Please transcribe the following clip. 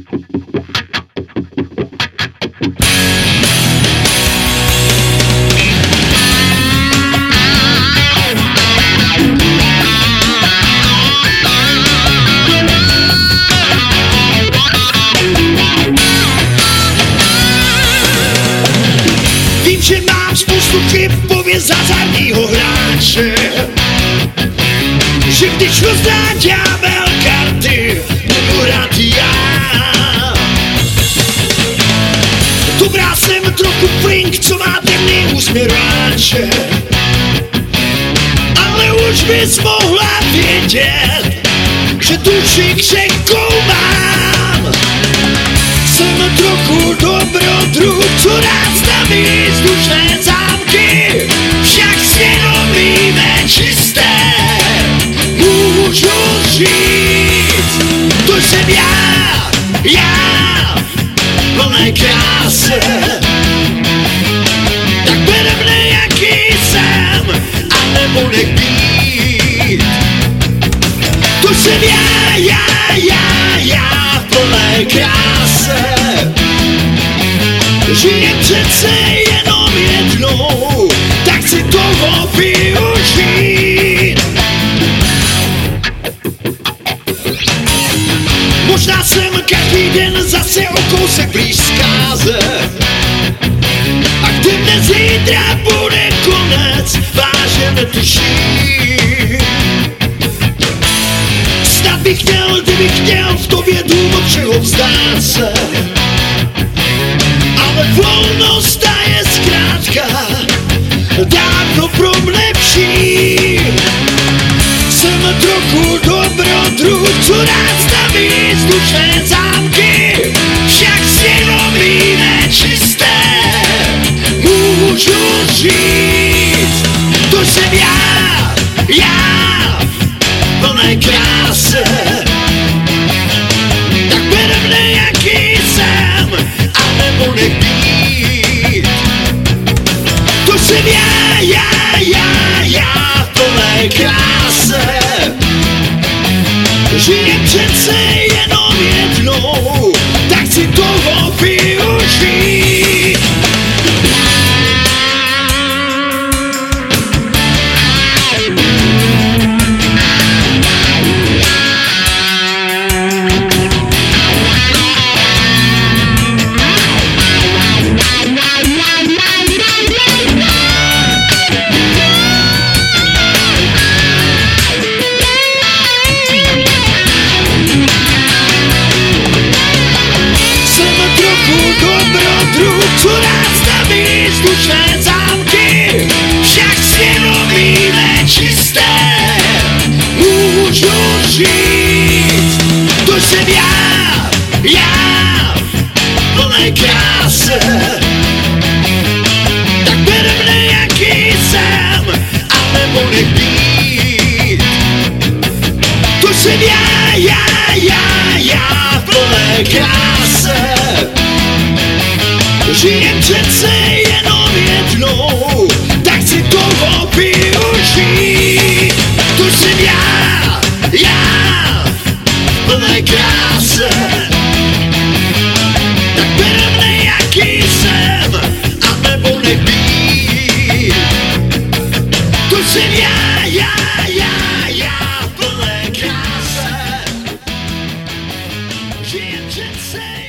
Vím, že mám spoustu chyb, pověst hazardního hráče, že když rozdá ďábel karty, budu hrát já. Dobrá, jsem trochu flink, co má temný úsměráče, ale už bys mohla vědět, že tu křehkou mám. Jsem trochu dobrodruh, co rád staví vzdušné zámky, však svědomíme čisté, můžu říct, to jsem já, plné krásy. Tak bere mne, jaký jsem, a nebo nech být. To jsem já, plné krásy. Žijem přece jenom jednou, tak si toho využít. Možná jsem každý den zase o kousek blíž zkáze, a kde dnes zítra bude konec, vážně netuším. Snad bych chtěl, kdybych chtěl v tobě důvod všeho vzdát se, ale volnost ta je zkrátka dávno pro mne vší. Jsem trochu dobrodruh, co rád staví vzdušné zámky, však svědomí nečisté, můžu říct, to jsem já, plné krásy. Tak bere mne, jaký jsem, a nebo nech být. To jsem já, plné krásy. Žijem přece jenom jednou, tak si toho využít. Co rád staví vzdušné zámky, však svědomí nečisté, můžu říct, to jsem já, plné krásy. Tak bere mne, jaký jsem, a nebo nech být. To jsem já, plné krásy. Žijem přece jenom jednou, tak si toho využít. To jsem já, plné krásy. Tak bere mne, jaký jsem, a nebo nech být. To jsem já, plné krásy. Žijem přece